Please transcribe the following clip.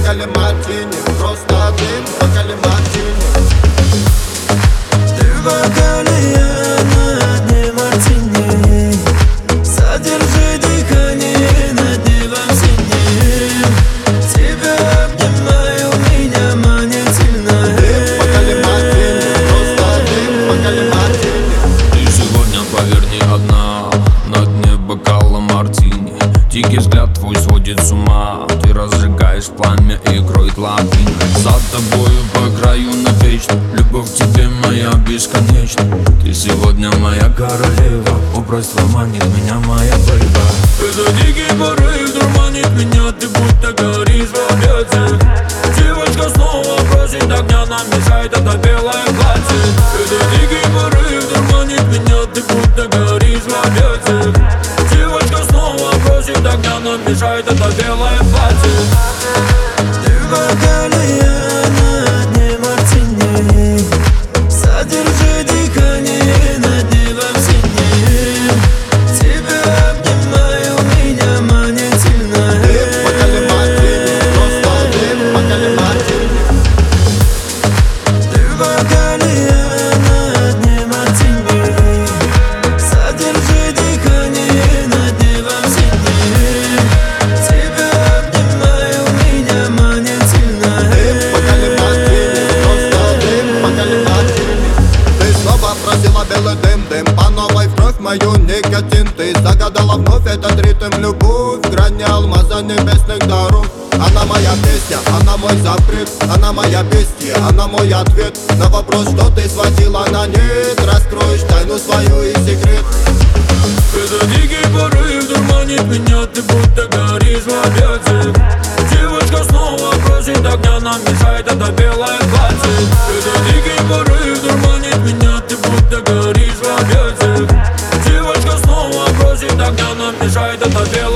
бокале мартини, просто дым в бокале мартини. Ты в бокале, я на дне мартини. Задержи дыхание над небом синим. Тебя обнимаю, меня манит сильно. Дым в бокале мартини, просто дым в бокале мартини. Ты сегодня, поверь, не одна на дне бокала мартини. Дикий взгляд твой сводит с ума. Ты разжигаешь пламя и кроет ладонь. За тобою по краю навечно. Любовь к тебе моя бесконечна. Ты сегодня моя королева. Образство манит меня, моя борьба. Это дикий порыв дурманит меня. Ты будто горишь в объятии. Девочка снова просит огня, нам мешает это белое платье. Это дикий порыв дурманит меня. Ты будто горишь в объятии. Девочка снова просит огня, нам мешает это белое платье. Ты в бокале, я на дне мартини. Задержи дыхание над небом синим. Тебя обнимаю, меня манит сильно. Дым в бокале мартини, просто дым в бокале мартини. Ты в бокале, я на дне мартини. Задержи дыхание над небом синим. Тебя обнимаю, меня манит сильно. Дым в бокале мартини, просто дым в бокале мартини. Ты снова просила белый дым, дым по новой вновь мою никотин. Ты загадала вновь этот ритм, любовь, грани алмаза небесных даров. Она моя песня, она мой запрет, она моя бестия, она мой ответ на вопрос, что ты сводила на нет. Раскроешь тайну свою и секрет. Это дикий порыв дурманит меня. Ты будто горишь в объятии. Девочка снова просит огня, нам мешает это белое платье. Это дикий порыв дурманит меня. Ты будто горишь в объятии. Девочка снова просит огня, нам мешает это белое платье.